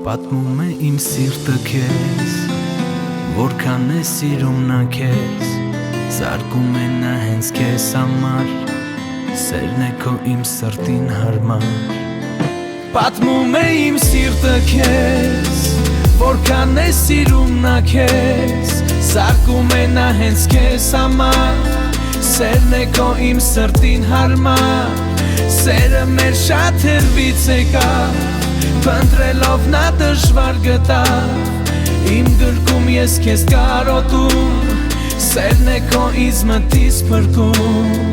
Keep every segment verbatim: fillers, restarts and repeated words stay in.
Պատմում է իմ սիրտը քեզ, որքան է սիրում նա քեզ, զարկում է նա հենց քեզ համար, սերն է քո իմ սրտին հարմար։ Պատմում է իմ սիրտը քեզ, որքան է սիրում նա քեզ, զարկում է նա հենց քեզ համար, սերն է քո իմ սրտին հարմար, սերը մեր շատ հեռվից եկավ, փնտրելով նա դժվար գտավ, իմ գրկում ես քեզ կարոտում, սերն է քո ինձ մտից փրկում։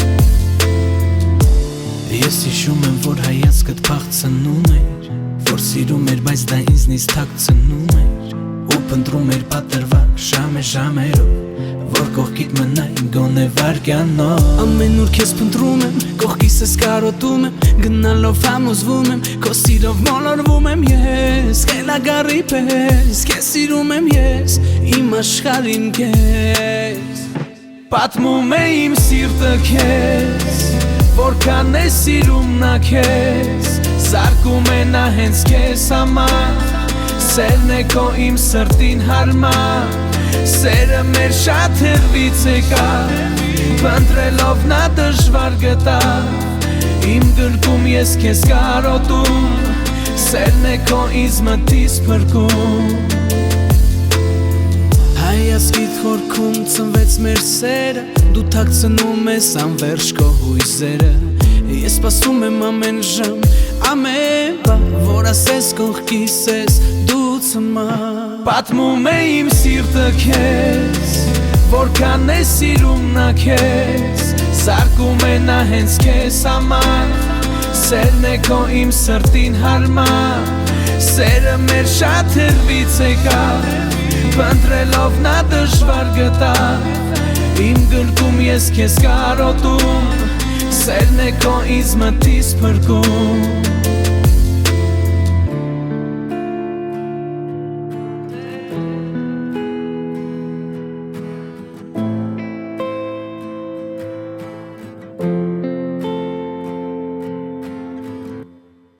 Ես հիշում եմ, որ հայացքդ փախցնում էր, որ սիրում էր, բայց դա ինձնից թաքցնում էր, ու փնտրում էր պատրվակ ժամե ժամերով, որ կողքիդ մնային գոնե վայրկյանով։ Ամեն օր քեզ փնտրում եմ, կողքիս ես կարոտում եմ, գնալով համոզվում եմ, քո սիրով մոլորվում եմ ես, խելագարի պես, քեզ սիրում եմ ես, իմ աշխարհին քեզ։ Պատմում է իմ սիրտը քեզ, որքան է սիրում նա քեզ, զարկում է նա հենց քեզ համար, սերն է քո իմ սրտին հարմար, սերը մեր շատ հեռվից եկավ, փնտրելով նա դժվար գտավ, իմ գրկում ես քեզ կարոտում, սերն է քո ինձ մտից փրկում։ Հայացքիդ խորքում ծնվեց մեր սերը, դու թաքցնում ես անվերջ քո հույսերը, ես սպասում եմ ամեն ժամ, ամեն բան, որ ասես կողքիս ես դու ցմար։ Պատմում է իմ սիրտը քեզ, որքան է սիրում նա քեզ, զարկում է նա հենց քեզ համար, սերն է քո իմ սրտին հարմար, սերը մեր շատ հեռվից եկավ, փնտրելով նա դժվար գտավ, իմ գրկում ես քեզ կարոտում, սերն է քո ինձ մտից փրկում։